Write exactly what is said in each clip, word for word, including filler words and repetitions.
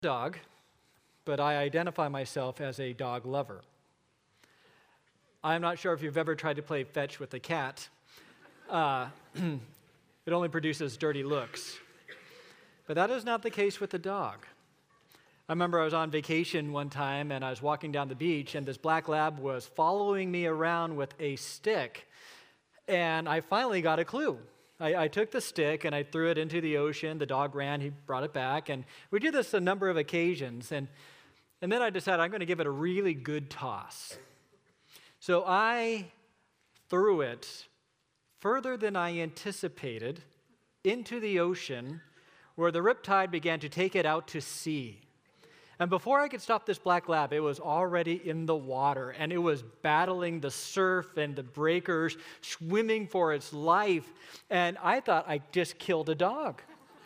Dog, but I identify myself as a dog lover. I'm not sure if you've ever tried to play fetch with a cat. Uh, it only produces dirty looks. But that is not the case with the dog. I remember I was on vacation one time and I was walking down the beach and this black lab was following me around with a stick. And I finally got a clue. I, I took the stick and I threw it into the ocean. The dog ran, he brought it back. And we did this a number of occasions. And, and then I decided I'm going to give it a really good toss. So I threw it further than I anticipated into the ocean where the riptide began to take it out to sea. And before I could stop this black lab, it was already in the water, and it was battling the surf and the breakers, swimming for its life. And I thought I just killed a dog.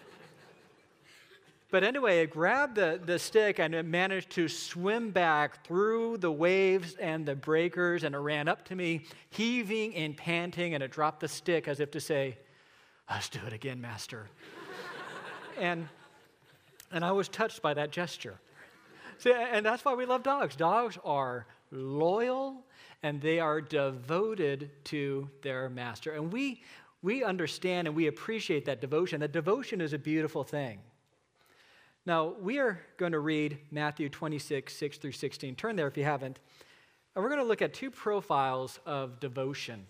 But anyway, it grabbed the, the stick, and it managed to swim back through the waves and the breakers, and it ran up to me, heaving and panting, and it dropped the stick as if to say, "Let's do it again, master." and, and I was touched by that gesture. See, and that's why we love dogs. Dogs are loyal, and they are devoted to their master. And we, we understand and we appreciate that devotion. That devotion is a beautiful thing. Now, we are going to read Matthew twenty-six, six through sixteen. Turn there if you haven't. And we're going to look at two profiles of devotion.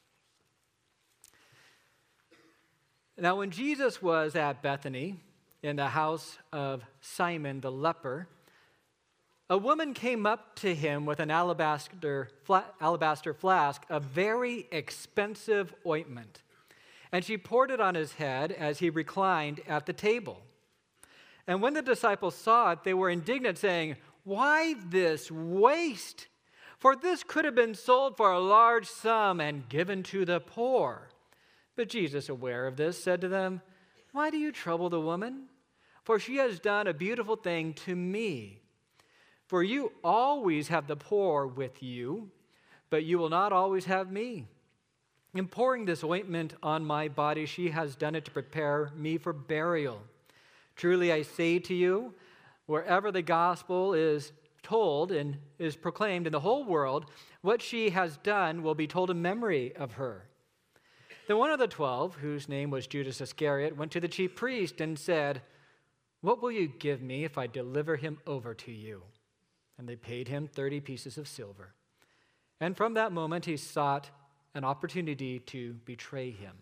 Now, when Jesus was at Bethany in the house of Simon the leper, a woman came up to him with an alabaster, fla- alabaster flask of very expensive ointment, and she poured it on his head as he reclined at the table. And when the disciples saw it, they were indignant, saying, "Why this waste? For this could have been sold for a large sum and given to the poor." But Jesus, aware of this, said to them, "Why do you trouble the woman? For she has done a beautiful thing to me. For you always have the poor with you, but you will not always have me. In pouring this ointment on my body, she has done it to prepare me for burial. Truly I say to you, wherever the gospel is told and is proclaimed in the whole world, what she has done will be told in memory of her." Then one of the twelve, whose name was Judas Iscariot, went to the chief priest and said, "What will you give me if I deliver him over to you?" And they paid him thirty pieces of silver. And from that moment, he sought an opportunity to betray him.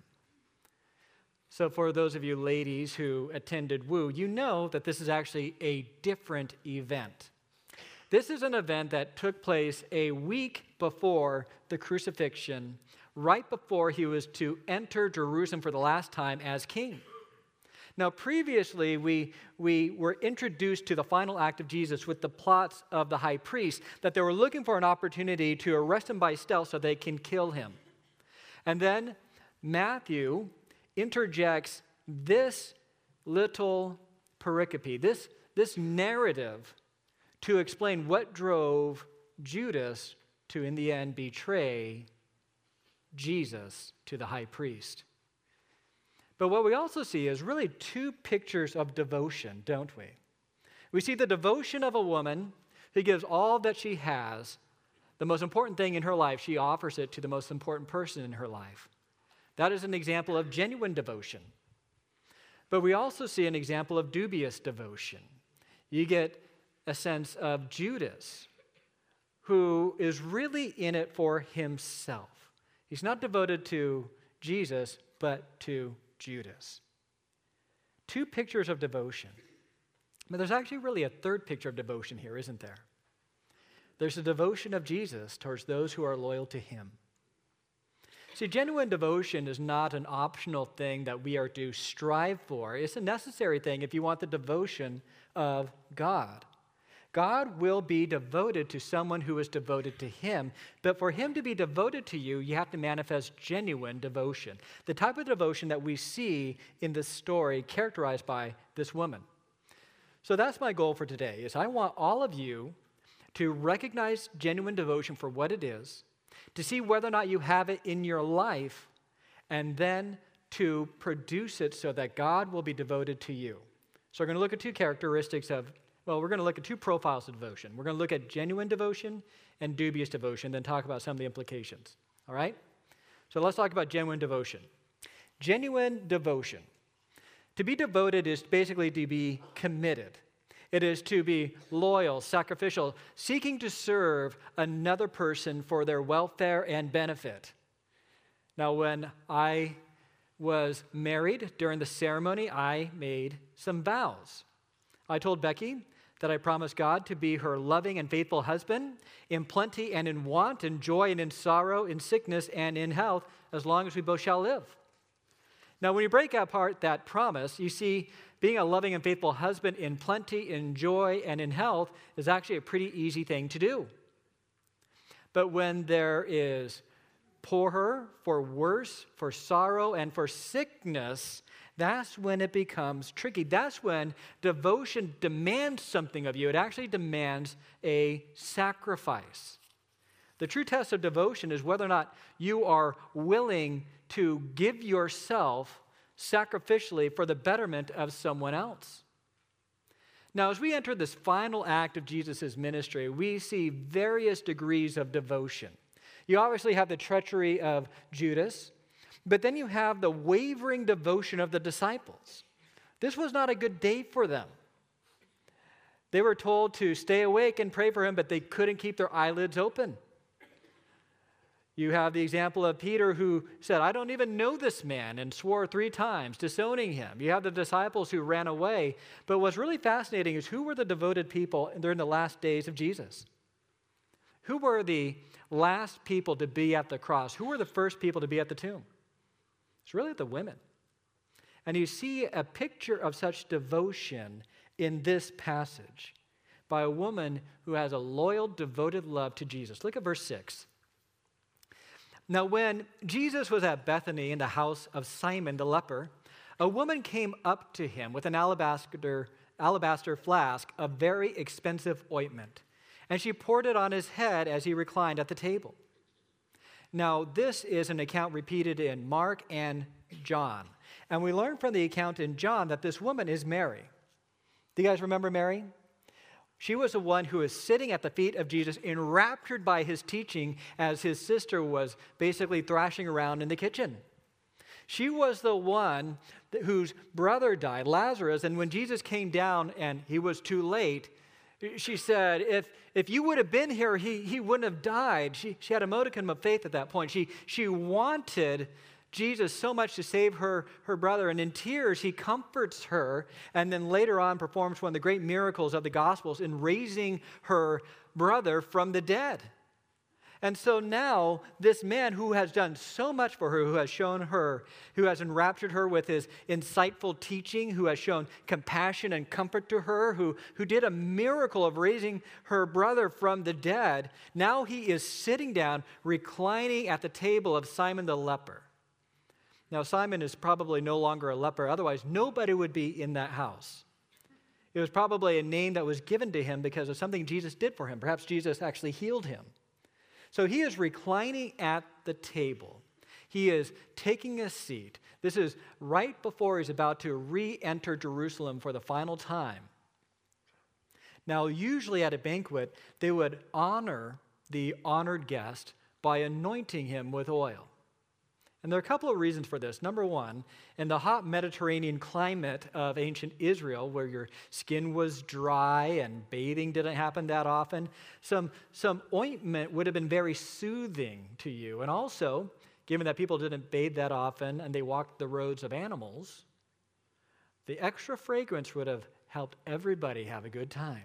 So for those of you ladies who attended Woo, you know that this is actually a different event. This is an event that took place a week before the crucifixion, right before he was to enter Jerusalem for the last time as king. Now, previously, we, we were introduced to the final act of Jesus with the plots of the high priest, that they were looking for an opportunity to arrest him by stealth so they can kill him. And then Matthew interjects this little pericope, this, this narrative, to explain what drove Judas to, in the end, betray Jesus to the high priest. But what we also see is really two pictures of devotion, don't we? We see the devotion of a woman who gives all that she has, the most important thing in her life, she offers it to the most important person in her life. That is an example of genuine devotion. But we also see an example of dubious devotion. You get a sense of Judas, who is really in it for himself. He's not devoted to Jesus, but to Judas. Two pictures of devotion. But there's actually really a third picture of devotion here, isn't there? There's the devotion of Jesus towards those who are loyal to him. See, genuine devotion is not an optional thing that we are to strive for. It's a necessary thing if you want the devotion of God. God will be devoted to someone who is devoted to him, but for him to be devoted to you, you have to manifest genuine devotion, the type of devotion that we see in this story characterized by this woman. So that's my goal for today, is I want all of you to recognize genuine devotion for what it is, to see whether or not you have it in your life, and then to produce it so that God will be devoted to you. So we're going to look at two characteristics of Well, we're going to look at two profiles of devotion. We're going to look at genuine devotion and dubious devotion, then talk about some of the implications. All right? So let's talk about genuine devotion. Genuine devotion. To be devoted is basically to be committed. It is to be loyal, sacrificial, seeking to serve another person for their welfare and benefit. Now, when I was married during the ceremony, I made some vows. I told Becky that I promised God to be her loving and faithful husband in plenty and in want, in joy and in sorrow, in sickness and in health, as long as we both shall live. Now, when you break apart that promise, you see being a loving and faithful husband in plenty, in joy, and in health is actually a pretty easy thing to do. But when there is poorer, for worse, for sorrow, and for sickness, that's when it becomes tricky. That's when devotion demands something of you. It actually demands a sacrifice. The true test of devotion is whether or not you are willing to give yourself sacrificially for the betterment of someone else. Now, as we enter this final act of Jesus' ministry, we see various degrees of devotion. You obviously have the treachery of Judas, but then you have the wavering devotion of the disciples. This was not a good day for them. They were told to stay awake and pray for him, but they couldn't keep their eyelids open. You have the example of Peter who said, I don't even know this man, and swore three times, disowning him. You have the disciples who ran away. But what's really fascinating is who were the devoted people during the last days of Jesus? Who were the last people to be at the cross? Who were the first people to be at the tomb? It's really the women. And you see a picture of such devotion in this passage by a woman who has a loyal, devoted love to Jesus. Look at verse six. Now, when Jesus was at Bethany in the house of Simon the leper, a woman came up to him with an alabaster, alabaster flask of very expensive ointment, and she poured it on his head as he reclined at the table. Now, this is an account repeated in Mark and John, and we learn from the account in John that this woman is Mary. Do you guys remember Mary? She was the one who was sitting at the feet of Jesus, enraptured by his teaching as his sister was basically thrashing around in the kitchen. She was the one whose brother died, Lazarus, and when Jesus came down and he was too late, she said, if, if you would have been here, he, he wouldn't have died. She, she had a modicum of faith at that point. She, she wanted Jesus so much to save her, her brother, and in tears he comforts her, and then later on performs one of the great miracles of the Gospels in raising her brother from the dead. And so now this man who has done so much for her, who has shown her, who has enraptured her with his insightful teaching, who has shown compassion and comfort to her, who, who did a miracle of raising her brother from the dead, now he is sitting down, reclining at the table of Simon the leper. Now, Simon is probably no longer a leper. Otherwise, nobody would be in that house. It was probably a name that was given to him because of something Jesus did for him. Perhaps Jesus actually healed him. So he is reclining at the table. He is taking a seat. This is right before he's about to re-enter Jerusalem for the final time. Now, usually at a banquet, they would honor the honored guest by anointing him with oil. And there are a couple of reasons for this. Number one, in the hot Mediterranean climate of ancient Israel, where your skin was dry and bathing didn't happen that often, some, some ointment would have been very soothing to you. And also, given that people didn't bathe that often and they walked the roads of animals, the extra fragrance would have helped everybody have a good time.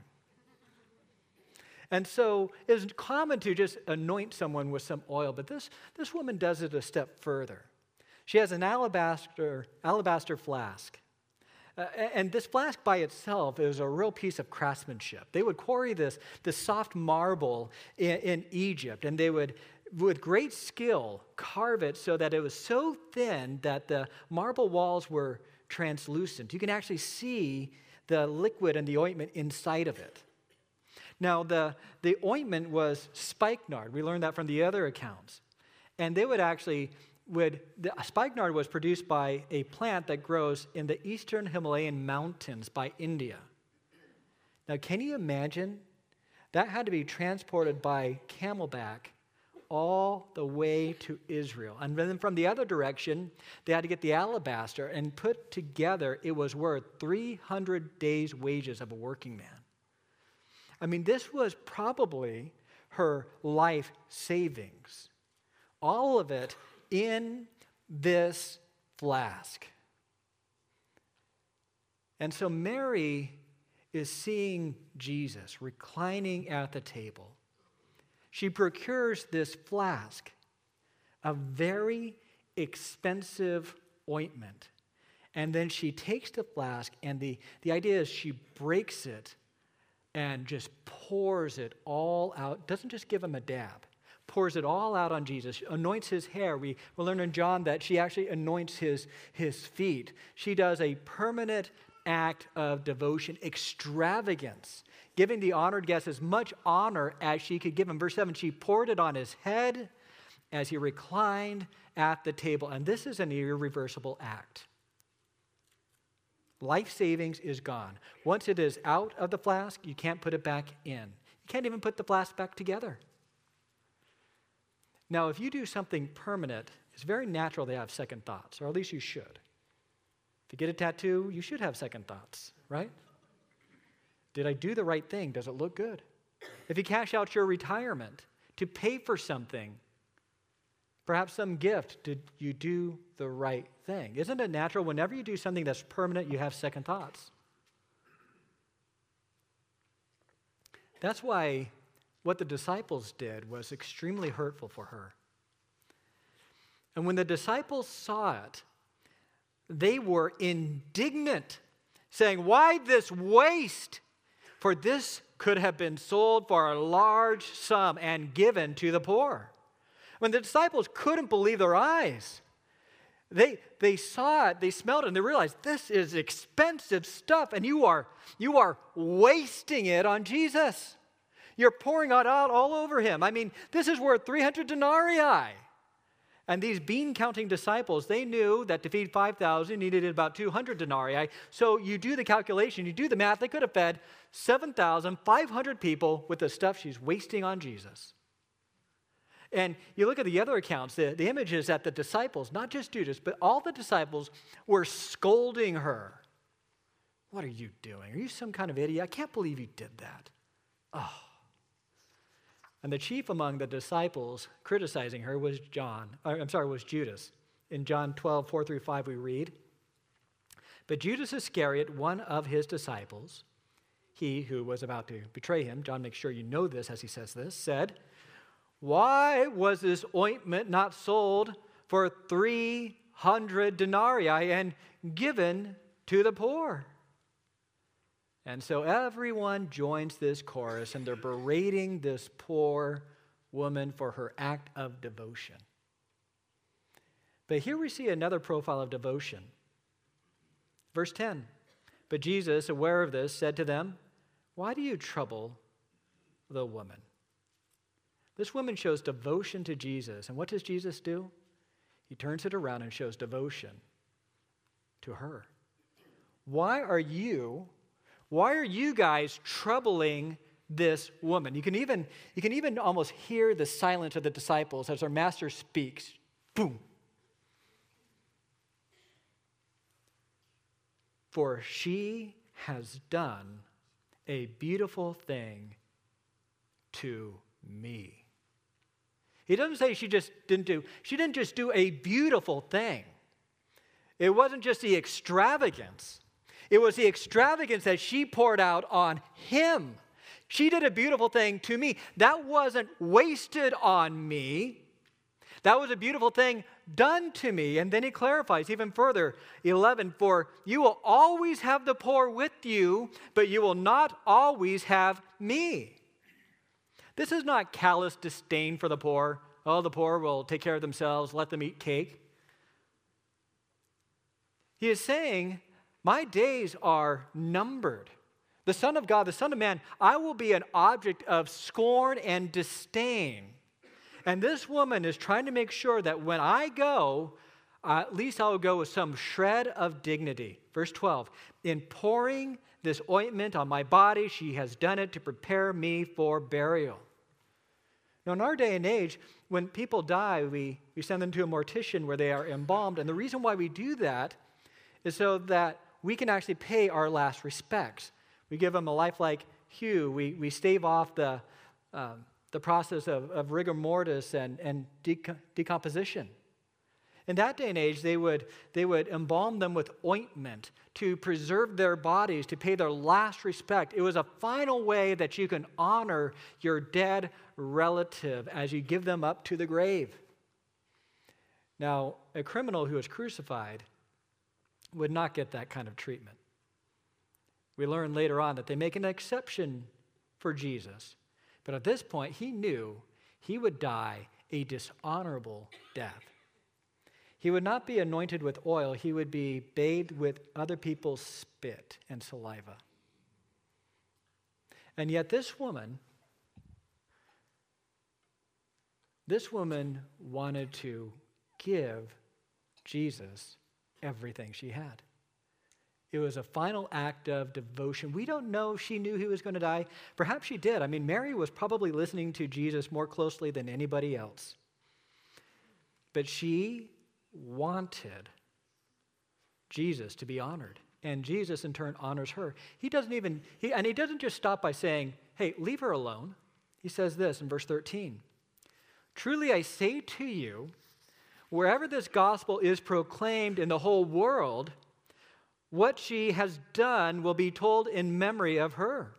And so it's common to just anoint someone with some oil, but this, this woman does it a step further. She has an alabaster, alabaster flask. Uh, and this flask by itself is a real piece of craftsmanship. They would quarry this, this soft marble in, in Egypt, and they would, with great skill, carve it so that it was so thin that the marble walls were translucent. You can actually see the liquid and the ointment inside of it. Now, the, the ointment was spikenard. We learned that from the other accounts. And they would actually, would the spikenard was produced by a plant that grows in the eastern Himalayan mountains by India. Now, can you imagine? That had to be transported by camelback all the way to Israel. And then from the other direction, they had to get the alabaster and put together, it was worth three hundred days' wages of a working man. I mean, this was probably her life savings. All of it in this flask. And so Mary is seeing Jesus reclining at the table. She procures this flask, a very expensive ointment. And then she takes the flask, and the, the idea is she breaks it and just pours it all out. Doesn't just give him a dab. Pours it all out on Jesus. Anoints his hair. We will learn in John that she actually anoints his, his feet. She does a permanent act of devotion, extravagance, giving the honored guest as much honor as she could give him. Verse seven, she poured it on his head as he reclined at the table. And this is an irreversible act. Life savings is gone. Once it is out of the flask, you can't put it back in. You can't even put the flask back together. Now, if you do something permanent, it's very natural to have second thoughts, or at least you should. If you get a tattoo, you should have second thoughts, right? Did I do the right thing? Does it look good? If you cash out your retirement to pay for something, perhaps some gift, did you do the right thing? Isn't it natural whenever you do something that's permanent, you have second thoughts? That's why what the disciples did was extremely hurtful for her. And when the disciples saw it, they were indignant, saying, "Why this waste? For this could have been sold for a large sum and given to the poor." When the disciples couldn't believe their eyes, they, they saw it, they smelled it, and they realized this is expensive stuff, and you are, you are wasting it on Jesus. You're pouring it out all over him. I mean, this is worth three hundred denarii. And these bean-counting disciples, they knew that to feed five thousand needed about two hundred denarii. So you do the calculation, you do the math, they could have fed seven thousand five hundred people with the stuff she's wasting on Jesus. And you look at the other accounts, the, the image is that the disciples, not just Judas, but all the disciples were scolding her. "What are you doing? Are you some kind of idiot? I can't believe you did that." Oh. And the chief among the disciples criticizing her was John, or, I'm sorry, was Judas. In John twelve, four through five, we read, "But Judas Iscariot, one of his disciples, he who was about to betray him," John makes sure you know this as he says this, said, "Why was this ointment not sold for three hundred denarii and given to the poor?" And so everyone joins this chorus, and they're berating this poor woman for her act of devotion. But here we see another profile of devotion. Verse ten, "But Jesus, aware of this, said to them, 'Why do you trouble the woman?'" This woman shows devotion to Jesus. And what does Jesus do? He turns it around and shows devotion to her. Why are you Why are you guys troubling this woman? You can even, you can even almost hear the silence of the disciples as our master speaks. Boom. "For she has done a beautiful thing to me." He doesn't say she just didn't do, she didn't just do a beautiful thing. It wasn't just the extravagance. It was the extravagance that she poured out on him. She did a beautiful thing to me. That wasn't wasted on me. That was a beautiful thing done to me. And then he clarifies even further, eleven, "For you will always have the poor with you, but you will not always have me." This is not callous disdain for the poor. Oh, the poor will take care of themselves, let them eat cake. He is saying, my days are numbered. The Son of God, the Son of Man, I will be an object of scorn and disdain. And this woman is trying to make sure that when I go, uh, at least I will go with some shred of dignity. Verse twelve, "In pouring this ointment on my body. She has done it to prepare me for burial. Now, in our day and age, when people die, we, we send them to a mortician where they are embalmed. And the reason why we do that is so that we can actually pay our last respects. We give them a lifelike hue. We, we stave off the, um, the process of, of rigor mortis and, and dec- decomposition. In that day and age, they would, they would embalm them with ointment to preserve their bodies, to pay their last respect. It was a final way that you can honor your dead relative as you give them up to the grave. Now, a criminal who is crucified would not get that kind of treatment. We learn later on that they make an exception for Jesus. But at this point, he knew he would die a dishonorable death. He would not be anointed with oil. He would be bathed with other people's spit and saliva. And yet this woman, this woman wanted to give Jesus everything she had. It was a final act of devotion. We don't know if she knew he was going to die. Perhaps she did. I mean, Mary was probably listening to Jesus more closely than anybody else. But she wanted Jesus to be honored, and Jesus in turn honors her. He doesn't even, he, and he doesn't just stop by saying, hey, leave her alone. He says this in verse thirteen, truly I say to you, wherever this gospel is proclaimed in the whole world, what she has done will be told in memory of her.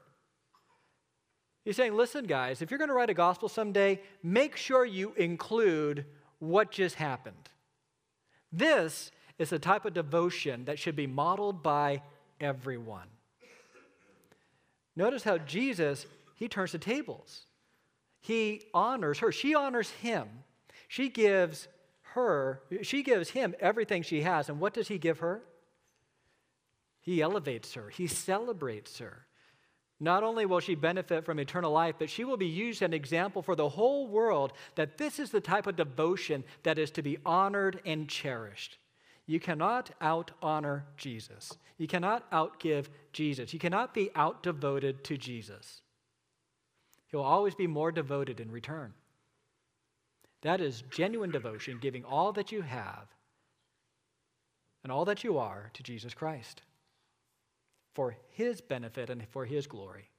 He's saying, listen, guys, if you're going to write a gospel someday, make sure you include what just happened. This is the type of devotion that should be modeled by everyone. Notice how Jesus, he turns the tables. He honors her. She honors him. She gives her, she gives him everything she has. And what does he give her? He elevates her. He celebrates her. Not only will she benefit from eternal life, but she will be used as an example for the whole world that this is the type of devotion that is to be honored and cherished. You cannot out-honor Jesus. You cannot outgive Jesus. You cannot be out-devoted to Jesus. He'll always be more devoted in return. That is genuine devotion, giving all that you have and all that you are to Jesus Christ, for his benefit and for his glory.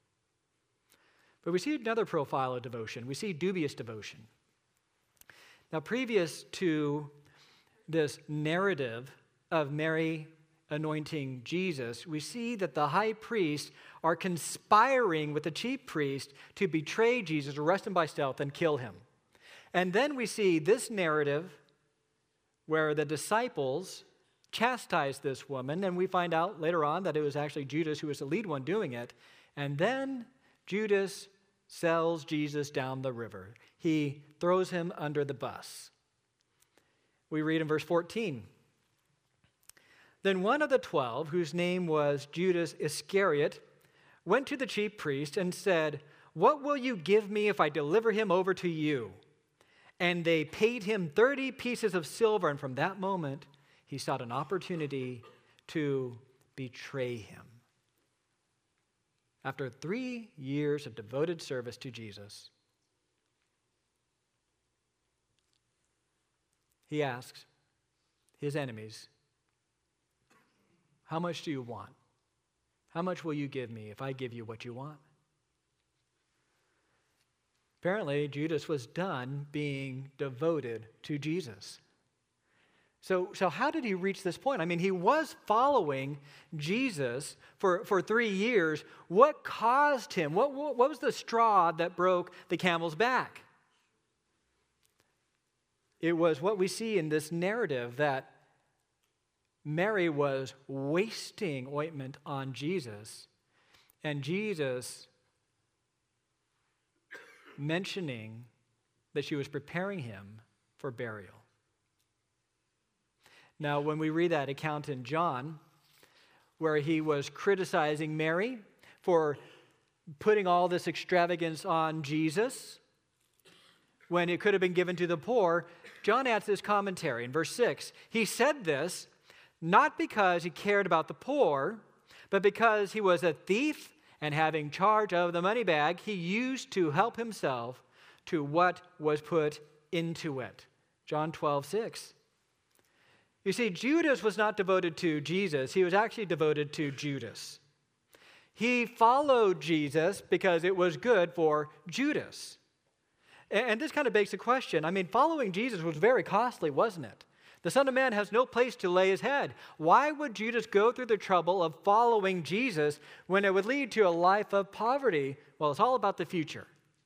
But we see another profile of devotion. We see dubious devotion. Now, previous to this narrative of Mary anointing Jesus, we see that the high priests are conspiring with the chief priest to betray Jesus, arrest him by stealth, and kill him. And then we see this narrative where the disciples chastised this woman, and we find out later on that it was actually Judas who was the lead one doing it. And then Judas sells Jesus down the river. He throws him under the bus. We read in verse fourteen, then one of the twelve, whose name was Judas Iscariot, went to the chief priest and said, what will you give me if I deliver him over to you? And they paid him thirty pieces of silver, and from that moment he sought an opportunity to betray him. After three years of devoted service to Jesus, he asks his enemies, how much do you want? How much will you give me if I give you what you want? Apparently, Judas was done being devoted to Jesus. So, so how did he reach this point? I mean, he was following Jesus for, for three years. What caused him? What, what, what was the straw that broke the camel's back? It was what we see in this narrative that Mary was wasting ointment on Jesus, and Jesus mentioning that she was preparing him for burial. Now, when we read that account in John, where he was criticizing Mary for putting all this extravagance on Jesus when it could have been given to the poor, John adds this commentary in verse six. He said this not because he cared about the poor, But because he was a thief and having charge of the money bag, he used to help himself to what was put into it. John twelve six. You see, Judas was not devoted to Jesus. He was actually devoted to Judas. He followed Jesus because it was good for Judas. And this kind of begs the question. I mean, following Jesus was very costly, wasn't it? The Son of Man has no place to lay his head. Why would Judas go through the trouble of following Jesus when it would lead to a life of poverty? Well, it's all about the future.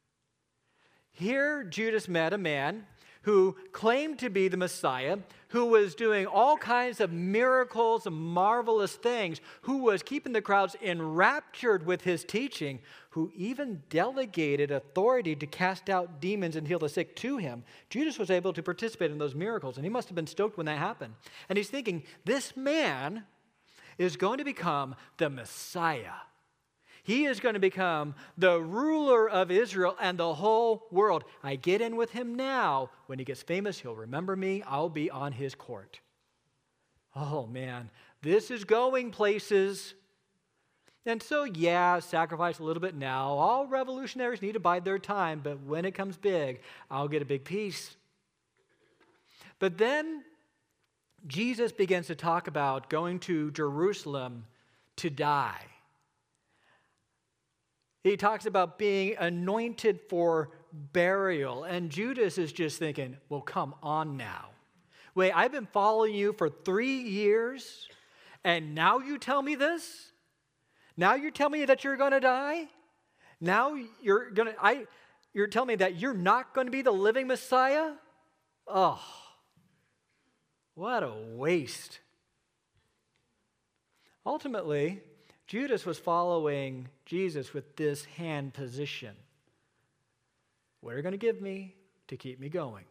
Here, Judas met a man who claimed to be the Messiah, who was doing all kinds of miracles and marvelous things, who was keeping the crowds enraptured with his teaching, who even delegated authority to cast out demons and heal the sick to him. Judas was able to participate in those miracles, and he must have been stoked when that happened. And he's thinking, this man is going to become the Messiah. He is going to become the ruler of Israel and the whole world. I get in with him now. When he gets famous, he'll remember me. I'll be on his court. Oh, man, this is going places. And so, yeah, sacrifice a little bit now. All revolutionaries need to bide their time, but when it comes big, I'll get a big piece. But then Jesus begins to talk about going to Jerusalem to die. He talks about being anointed for burial. And Judas is just thinking, well, come on now. Wait, I've been following you for three years, and now you tell me this? Now you're telling me that you're going to die? Now you're going to, I, you're telling me that you're not going to be the living Messiah? Oh, what a waste. Ultimately, Judas was following Jesus with this hand position. What are you going to give me to keep me going?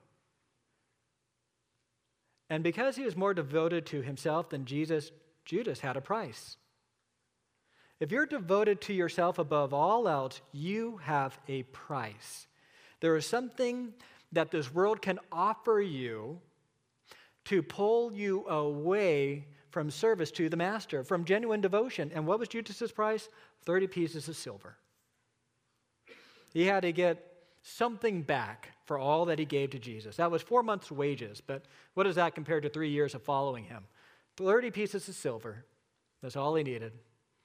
And because he was more devoted to himself than Jesus, Judas had a price. If you're devoted to yourself above all else, you have a price. There is something that this world can offer you to pull you away from service to the master, from genuine devotion. And what was Judas's price? thirty pieces of silver. He had to get something back for all that he gave to Jesus. That was four months' wages, but what is that compared to three years of following him? thirty pieces of silver. That's all he needed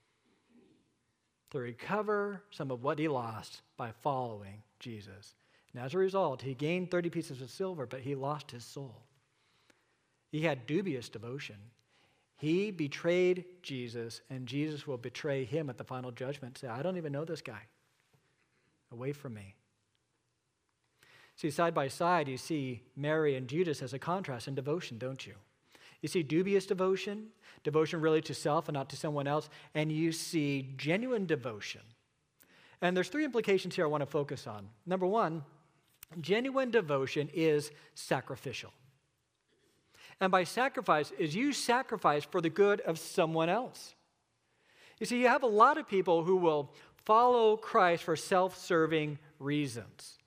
to recover some of what he lost by following Jesus. And as a result, he gained thirty pieces of silver, but he lost his soul. He had dubious devotion. He betrayed Jesus, and Jesus will betray him at the final judgment. Say, I don't even know this guy. Away from me. See, side by side, you see Mary and Judas as a contrast in devotion, don't you? You see dubious devotion, devotion really to self and not to someone else, and you see genuine devotion. And there's three implications here I want to focus on. Number one, genuine devotion is sacrificial. And by sacrifice is you sacrifice for the good of someone else. You see, you have a lot of people who will follow Christ for self-serving reasons.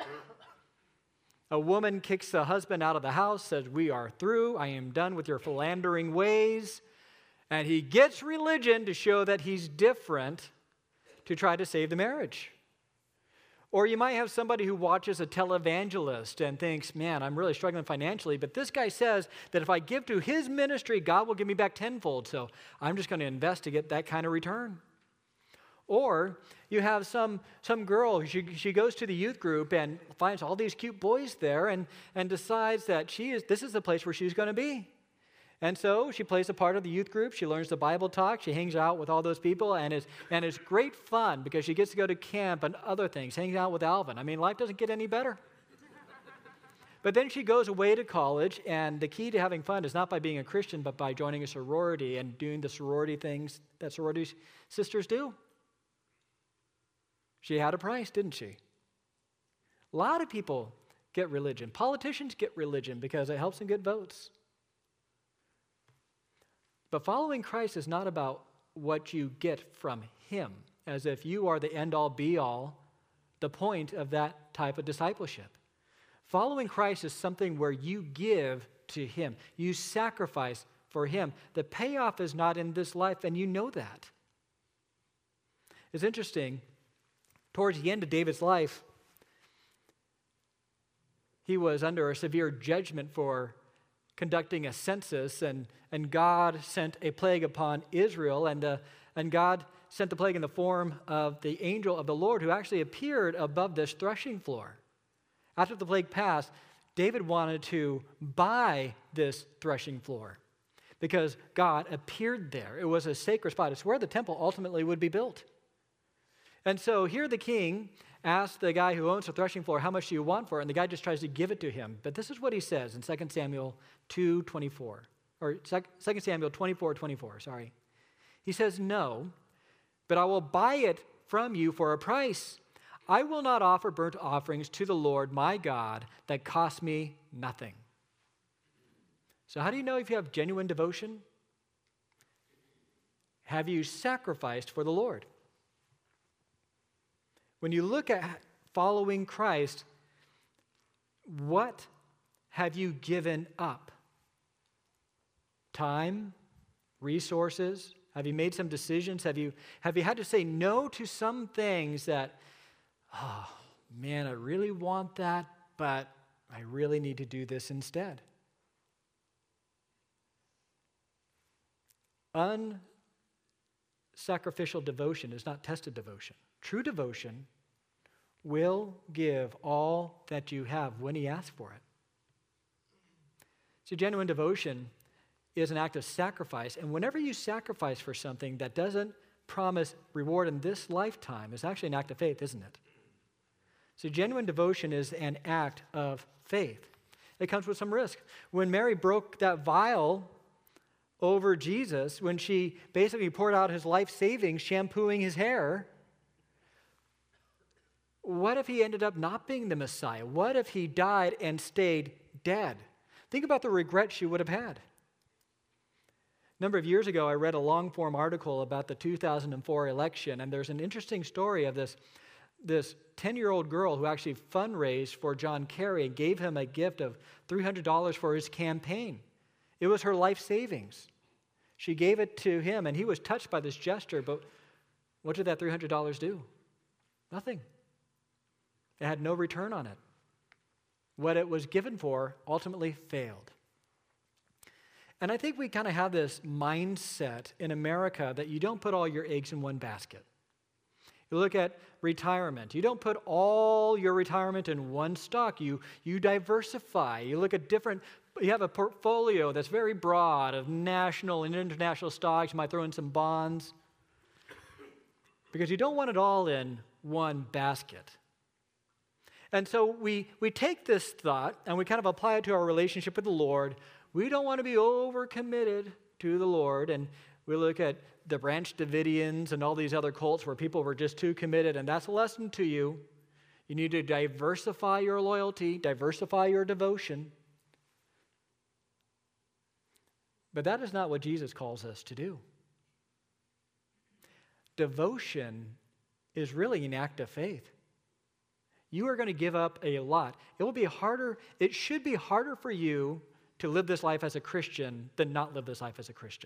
A woman kicks the husband out of the house, says, we are through, I am done with your philandering ways. And he gets religion to show that he's different to try to save the marriage. Or you might have somebody who watches a televangelist and thinks, man, I'm really struggling financially, but this guy says that if I give to his ministry, God will give me back tenfold, so I'm just going to invest to get that kind of return. Or you have some, some girl, she, she goes to the youth group and finds all these cute boys there and, and decides that she is this is the place where she's going to be. And so she plays a part of the youth group. She learns the Bible talk. She hangs out with all those people, and it's, and it's great fun because she gets to go to camp and other things, hangs out with Alvin. I mean, life doesn't get any better. But then she goes away to college, and the key to having fun is not by being a Christian, but by joining a sorority and doing the sorority things that sorority sisters do. She had a price, didn't she? A lot of people get religion. Politicians get religion because it helps them get votes. But following Christ is not about what you get from him, as if you are the end-all, be-all, the point of that type of discipleship. Following Christ is something where you give to him. You sacrifice for him. The payoff is not in this life, and you know that. It's interesting. Towards the end of David's life, he was under a severe judgment for conducting a census, and, and God sent a plague upon Israel, and, uh, and God sent the plague in the form of the angel of the Lord, who actually appeared above this threshing floor. After the plague passed, David wanted to buy this threshing floor because God appeared there. It was a sacred spot. It's where the temple ultimately would be built. And so here the king asks the guy who owns the threshing floor, how much do you want for it? And the guy just tries to give it to him. But this is what he says in Second Samuel two twenty-four, or Second Samuel twenty-four twenty-four, sorry. He says, no, but I will buy it from you for a price. I will not offer burnt offerings to the Lord my God that cost me nothing. So how do you know if you have genuine devotion? Have you sacrificed for the Lord? When you look at following Christ, what have you given up? Time? Resources? Have you made some decisions? Have you, have you had to say no to some things that, oh, man, I really want that, but I really need to do this instead? Unsacrificial devotion is not tested devotion. True devotion will give all that you have when he asks for it. So genuine devotion is an act of sacrifice, and whenever you sacrifice for something that doesn't promise reward in this lifetime, it's actually an act of faith, isn't it? So genuine devotion is an act of faith. It comes with some risk. When Mary broke that vial over Jesus, when she basically poured out his life savings, shampooing his hair, what if he ended up not being the Messiah? What if he died and stayed dead? Think about the regret she would have had. A number of years ago, I read a long-form article about the two thousand four election, and there's an interesting story of this, this ten-year-old girl who actually fundraised for John Kerry and gave him a gift of three hundred dollars for his campaign. It was her life savings. She gave it to him, and he was touched by this gesture, but what did that three hundred dollars do? Nothing. It had no return on it. What it was given for ultimately failed. And I think we kind of have this mindset in America that you don't put all your eggs in one basket. You look at retirement. You don't put all your retirement in one stock. You, you diversify. You look at different, you have a portfolio that's very broad of national and international stocks. You might throw in some bonds. Because you don't want it all in one basket. And so we, we take this thought and we kind of apply it to our relationship with the Lord. We don't want to be overcommitted to the Lord. And we look at the Branch Davidians and all these other cults where people were just too committed. And that's a lesson to you. You need to diversify your loyalty, diversify your devotion. But that is not what Jesus calls us to do. Devotion is really an act of faith. You are going to give up a lot. It will be harder, it should be harder for you to live this life as a Christian than not live this life as a Christian.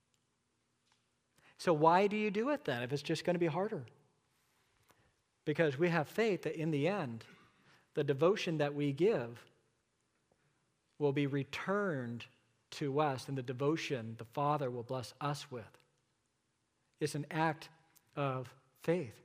So why do you do it then if it's just going to be harder? Because we have faith that in the end, the devotion that we give will be returned to us, and the devotion the Father will bless us with. It's an act of faith.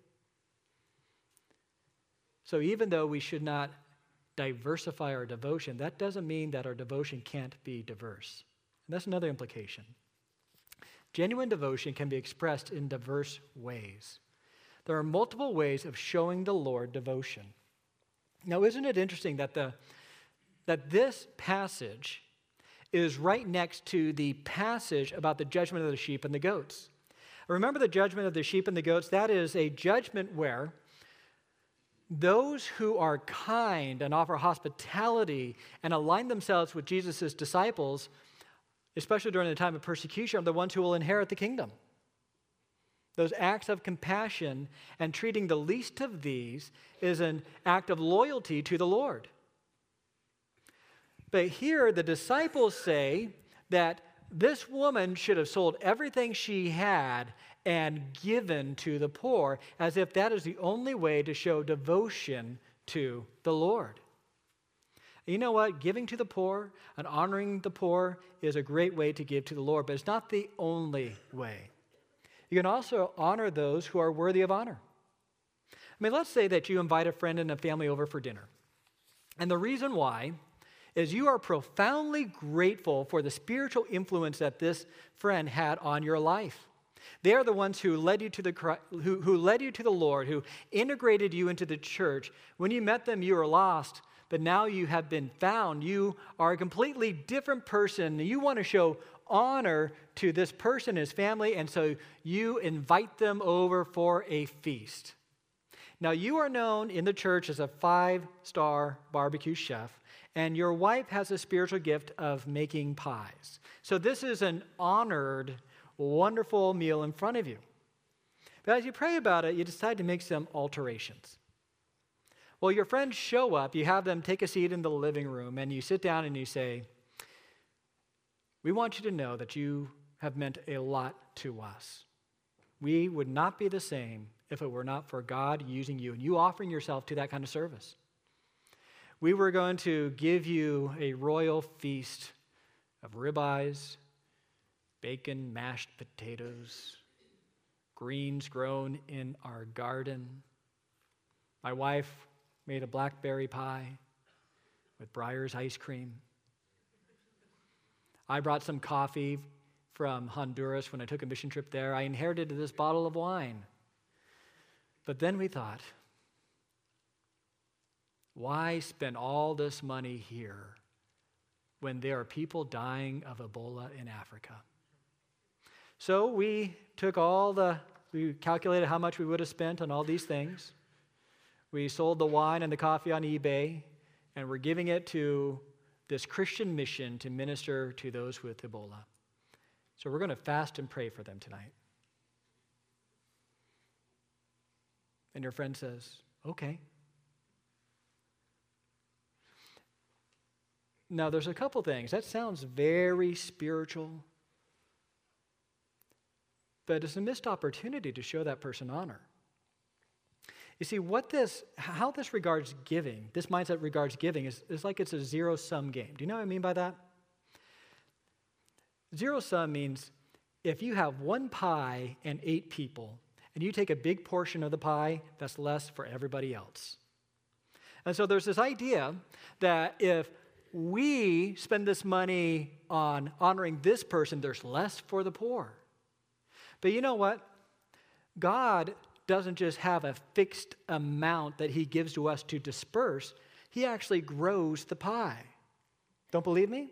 So even though we should not diversify our devotion, that doesn't mean that our devotion can't be diverse. And that's another implication. Genuine devotion can be expressed in diverse ways. There are multiple ways of showing the Lord devotion. Now, isn't it interesting that the that this passage is right next to the passage about the judgment of the sheep and the goats? Remember the judgment of the sheep and the goats? That is a judgment where those who are kind and offer hospitality and align themselves with Jesus' disciples, especially during the time of persecution, are the ones who will inherit the kingdom. Those acts of compassion and treating the least of these is an act of loyalty to the Lord. But here the disciples say that this woman should have sold everything she had and given to the poor, as if that is the only way to show devotion to the Lord. You know what? Giving to the poor and honoring the poor is a great way to give to the Lord, but it's not the only way. You can also honor those who are worthy of honor. I mean, let's say that you invite a friend and a family over for dinner. And the reason why is you are profoundly grateful for the spiritual influence that this friend had on your life. They are the ones who led you to the who, who led you to the Lord, who integrated you into the church. When you met them, you were lost, but now you have been found. You are a completely different person. You want to show honor to this person, his family, and so you invite them over for a feast. Now, you are known in the church as a five-star barbecue chef, and your wife has a spiritual gift of making pies. So this is an honored, wonderful meal in front of you. But as you pray about it, you decide to make some alterations. Well, your friends show up, you have them take a seat in the living room, and you sit down and you say, "We want you to know that you have meant a lot to us. We would not be the same if it were not for God using you and you offering yourself to that kind of service. We were going to give you a royal feast of ribeyes, bacon, mashed potatoes, greens grown in our garden. My wife made a blackberry pie with Breyer's ice cream. I brought some coffee from Honduras when I took a mission trip there. I inherited this bottle of wine. But then we thought, why spend all this money here when there are people dying of Ebola in Africa?" So we took all the, we calculated how much we would have spent on all these things. We sold the wine and the coffee on eBay, and we're giving it to this Christian mission to minister to those with Ebola. So we're going to fast and pray for them tonight. And your friend says, "Okay." Now, there's a couple things. That sounds very spiritual, but it's a missed opportunity to show that person honor. You see, what this, how this regards giving, this mindset regards giving, is, is like it's a zero-sum game. Do you know what I mean by that? Zero-sum means if you have one pie and eight people, and you take a big portion of the pie, that's less for everybody else. And so there's this idea that if we spend this money on honoring this person, there's less for the poor. But you know what? God doesn't just have a fixed amount that he gives to us to disperse. He actually grows the pie. Don't believe me?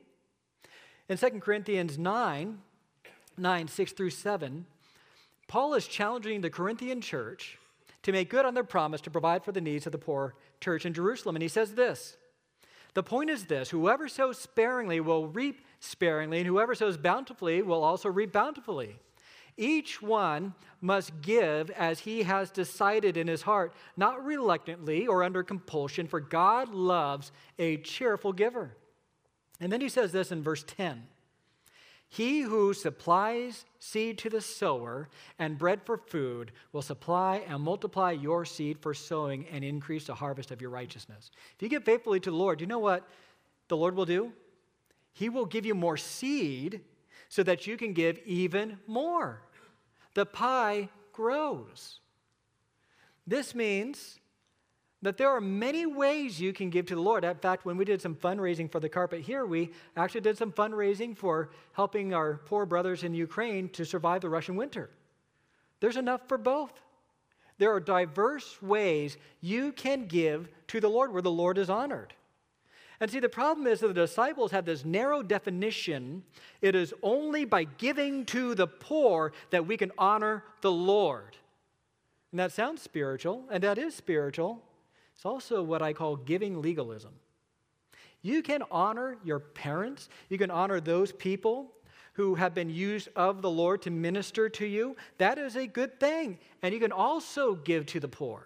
In Second Corinthians nine, nine, six through seven, Paul is challenging the Corinthian church to make good on their promise to provide for the needs of the poor church in Jerusalem. And he says this, "The point is this, whoever sows sparingly will reap sparingly, and whoever sows bountifully will also reap bountifully. Each one must give as he has decided in his heart, not reluctantly or under compulsion, for God loves a cheerful giver." And then he says this in verse ten, "He who supplies seed to the sower and bread for food will supply and multiply your seed for sowing and increase the harvest of your righteousness." If you give faithfully to the Lord, you know what the Lord will do? He will give you more seed so that you can give even more. The pie grows. This means that there are many ways you can give to the Lord. In fact, when we did some fundraising for the carpet here, we actually did some fundraising for helping our poor brothers in Ukraine to survive the Russian winter. There's enough for both. There are diverse ways you can give to the Lord where the Lord is honored. And see, the problem is that the disciples had this narrow definition. It is only by giving to the poor that we can honor the Lord. And that sounds spiritual, and that is spiritual. It's also what I call giving legalism. You can honor your parents. You can honor those people who have been used of the Lord to minister to you. That is a good thing. And you can also give to the poor.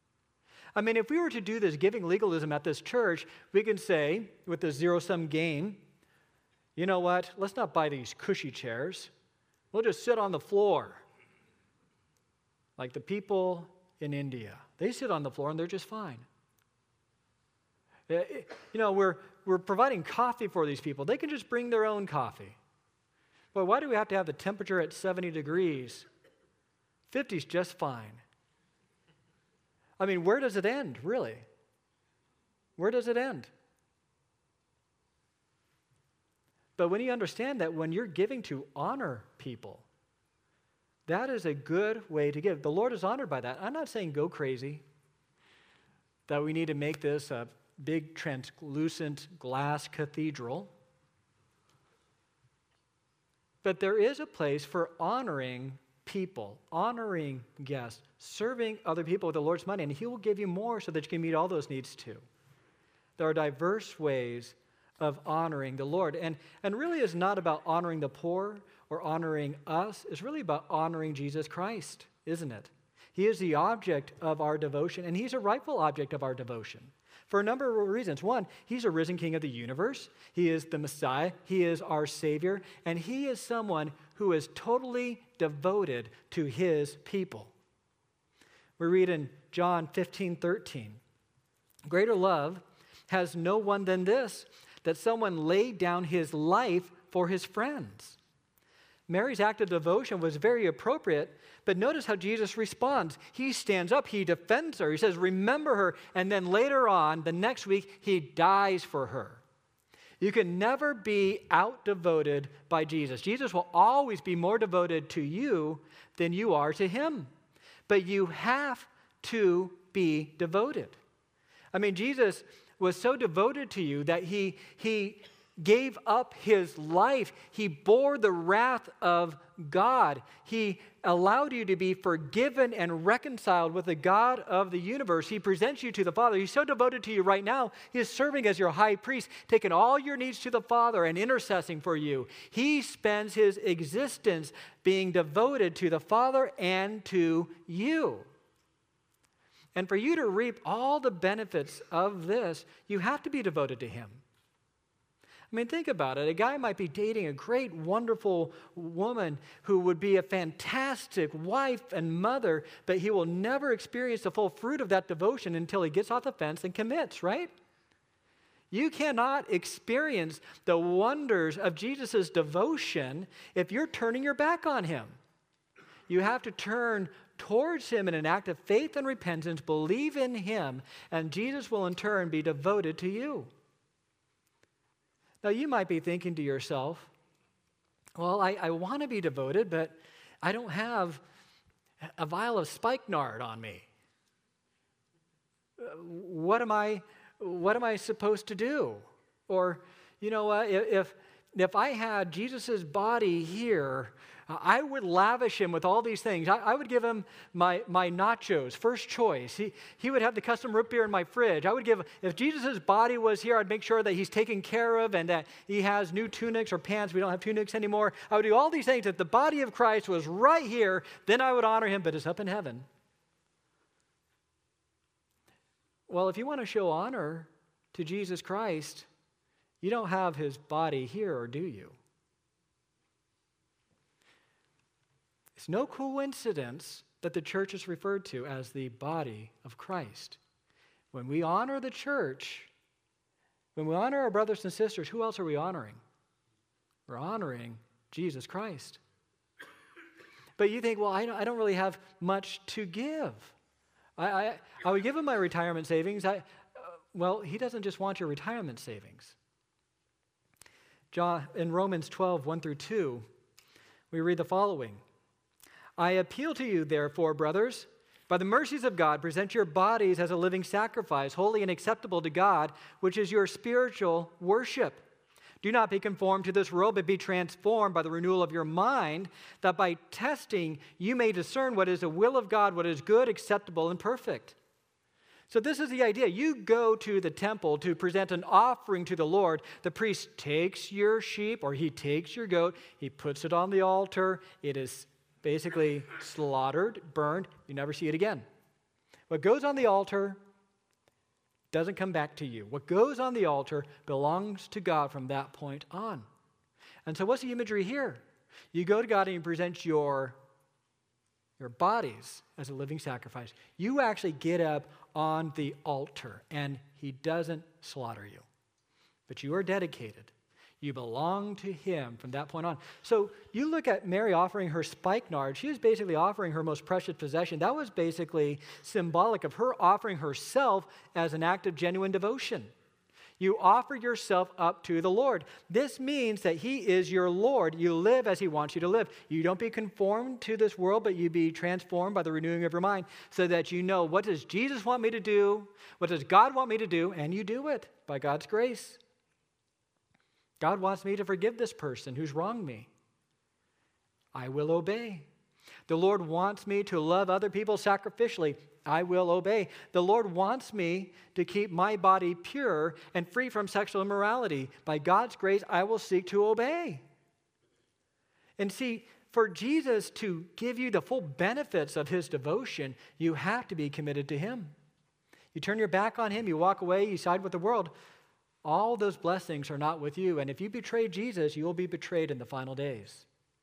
I mean, if we were to do this giving legalism at this church, we can say, with the zero-sum game, you know what? Let's not buy these cushy chairs. We'll just sit on the floor. Like the people in India. They sit on the floor and they're just fine. You know, we're, we're providing coffee for these people. They can just bring their own coffee. But why do we have to have the temperature at seventy degrees? fifty is just fine. I mean, where does it end, really? Where does it end? But when you understand that when you're giving to honor people, that is a good way to give. The Lord is honored by that. I'm not saying go crazy, that we need to make this a big translucent glass cathedral. But there is a place for honoring people, honoring guests, serving other people with the Lord's money, and He will give you more so that you can meet all those needs too. There are diverse ways of honoring the Lord. And, and really is not about honoring the poor or honoring us. It's really about honoring Jesus Christ, isn't it? He is the object of our devotion, and He's a rightful object of our devotion for a number of reasons. One, He's a risen King of the universe. He is the Messiah. He is our Savior. And He is someone who is totally devoted to His people. We read in John fifteen thirteen, greater love has no one than this, that someone laid down his life for his friends. Mary's act of devotion was very appropriate, but notice how Jesus responds. He stands up, He defends her, He says, remember her, and then later on, the next week, He dies for her. You can never be out-devoted by Jesus. Jesus will always be more devoted to you than you are to Him. But you have to be devoted. I mean, Jesus was so devoted to you that he, he gave up His life. He bore the wrath of God. He allowed you to be forgiven and reconciled with the God of the universe. He presents you to the Father. He's so devoted to you right now. He is serving as your high priest, taking all your needs to the Father and intercessing for you. He spends His existence being devoted to the Father and to you. And for you to reap all the benefits of this, you have to be devoted to Him. I mean, think about it. A guy might be dating a great, wonderful woman who would be a fantastic wife and mother, but he will never experience the full fruit of that devotion until he gets off the fence and commits, right? You cannot experience the wonders of Jesus' devotion if you're turning your back on Him. You have to turn towards Him in an act of faith and repentance, believe in Him, and Jesus will in turn be devoted to you. Now, you might be thinking to yourself, well, I, I want to be devoted, but I don't have a vial of spikenard on me. What am I, what am I supposed to do? Or, you know what, if, if I had Jesus' body here, I would lavish Him with all these things. I, I would give Him my, my nachos, first choice. He, he would have the custom root beer in my fridge. I would give, if Jesus' body was here, I'd make sure that He's taken care of and that He has new tunics or pants. We don't have tunics anymore. I would do all these things. If the body of Christ was right here, then I would honor Him, but it's up in heaven. Well, if you want to show honor to Jesus Christ, you don't have His body here, or do you? It's no coincidence that the church is referred to as the body of Christ. When we honor the church, when we honor our brothers and sisters, who else are we honoring? We're honoring Jesus Christ. But you think, well, I don't, I don't really have much to give. I, I, I would give Him my retirement savings. I, uh, well, He doesn't just want your retirement savings. John, in Romans twelve, one through two, we read the following. I appeal to you, therefore, brothers, by the mercies of God, present your bodies as a living sacrifice, holy and acceptable to God, which is your spiritual worship. Do not be conformed to this world, but be transformed by the renewal of your mind, that by testing you may discern what is the will of God, what is good, acceptable, and perfect. So this is the idea. You go to the temple to present an offering to the Lord. The priest takes your sheep, or he takes your goat, he puts it on the altar. It is basically slaughtered, burned. You never see it again. What goes on the altar doesn't come back to you. What goes on the altar belongs to God from that point on. And so what's the imagery here? You go to God and you present your, your bodies as a living sacrifice. You actually get up on the altar, and he doesn't slaughter you. But you are dedicated. You belong to him from that point on. So you look at Mary offering her spikenard. She was basically offering her most precious possession. That was basically symbolic of her offering herself as an act of genuine devotion. You offer yourself up to the Lord. This means that he is your Lord. You live as he wants you to live. You don't be conformed to this world, but you be transformed by the renewing of your mind so that you know, what does Jesus want me to do? What does God want me to do? And you do it by God's grace. God wants me to forgive this person who's wronged me. I will obey. The Lord wants me to love other people sacrificially. I will obey. The Lord wants me to keep my body pure and free from sexual immorality. By God's grace, I will seek to obey. And see, for Jesus to give you the full benefits of his devotion, you have to be committed to him. You turn your back on him, you walk away, you side with the world. All those blessings are not with you. And if you betray Jesus, you will be betrayed in the final days.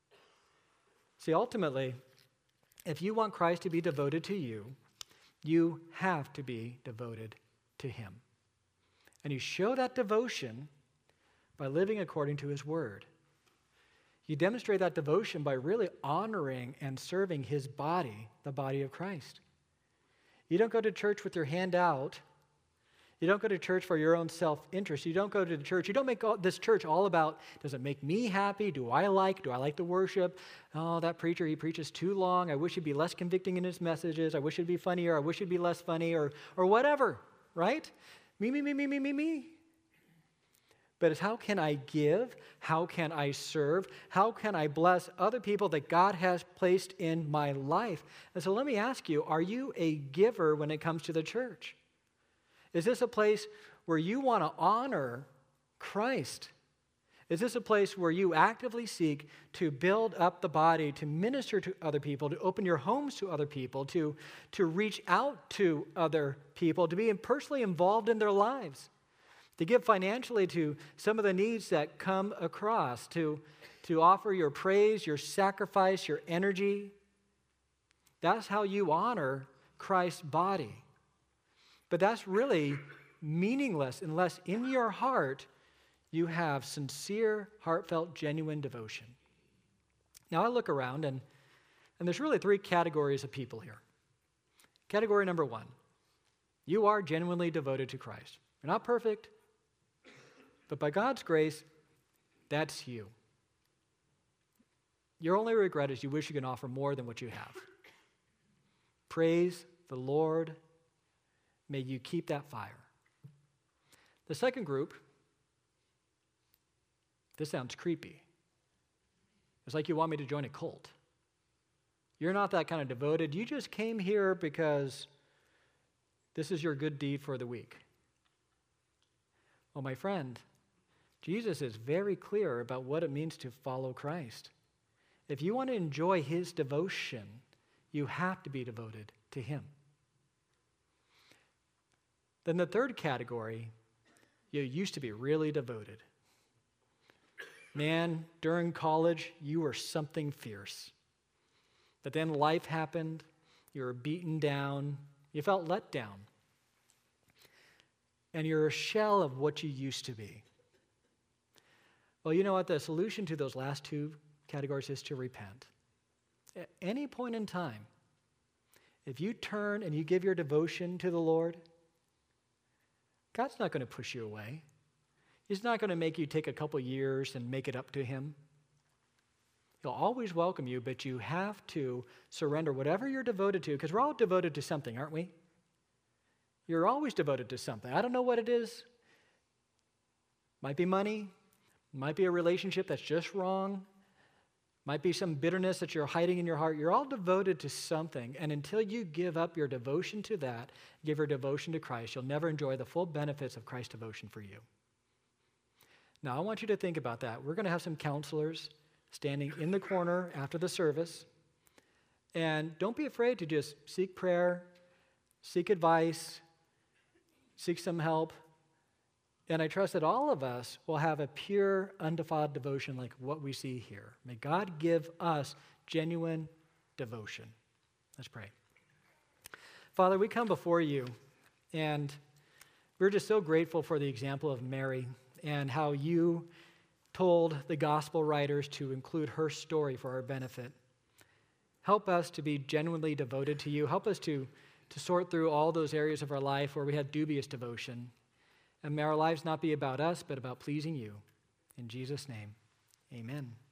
See, ultimately, if you want Christ to be devoted to you, you have to be devoted to him. And you show that devotion by living according to his word. You demonstrate that devotion by really honoring and serving his body, the body of Christ. You don't go to church with your hand out. You don't go to church for your own self-interest. You don't go to the church. You don't make all, this church all about, does it make me happy? Do I like? Do I like the worship? Oh, that preacher, he preaches too long. I wish he'd be less convicting in his messages. I wish it'd be funnier. I wish it'd be less funny, or, or whatever, right? Me, me, me, me, me, me, me. But it's how can I give? How can I serve? How can I bless other people that God has placed in my life? And so let me ask you, are you a giver when it comes to the church? Is this a place where you want to honor Christ? Is this a place where you actively seek to build up the body, to minister to other people, to open your homes to other people, to, to reach out to other people, to be personally involved in their lives, to give financially to some of the needs that come across, to, to offer your praise, your sacrifice, your energy? That's how you honor Christ's body. But that's really meaningless unless in your heart you have sincere, heartfelt, genuine devotion. Now I look around and, and there's really three categories of people here. Category number one, you are genuinely devoted to Christ. You're not perfect, but by God's grace, that's you. Your only regret is you wish you could offer more than what you have. Praise the Lord. May you keep that fire. The second group, this sounds creepy. It's like you want me to join a cult. You're not that kind of devoted. You just came here because this is your good deed for the week. Well, my friend, Jesus is very clear about what it means to follow Christ. If you want to enjoy his devotion, you have to be devoted to him. Then the third category, you used to be really devoted. Man, during college, you were something fierce. But then life happened, you were beaten down, you felt let down. And you're a shell of what you used to be. Well, you know what? The solution to those last two categories is to repent. At any point in time, if you turn and you give your devotion to the Lord, God's not going to push you away. He's not going to make you take a couple years and make it up to him. He'll always welcome you, but you have to surrender whatever you're devoted to, because we're all devoted to something, aren't we? You're always devoted to something. I don't know what it is. Might be money. Might be a relationship that's just wrong. Might be some bitterness that you're hiding in your heart. You're all devoted to something. And until you give up your devotion to that, give your devotion to Christ, you'll never enjoy the full benefits of Christ's devotion for you. Now, I want you to think about that. We're going to have some counselors standing in the corner after the service. And don't be afraid to just seek prayer, seek advice, seek some help. And I trust that all of us will have a pure, undefiled devotion like what we see here. May God give us genuine devotion. Let's pray. Father, we come before you, and we're just so grateful for the example of Mary and how you told the gospel writers to include her story for our benefit. Help us to be genuinely devoted to you. Help us to, to sort through all those areas of our life where we have dubious devotion. And may our lives not be about us, but about pleasing you. In Jesus' name, amen.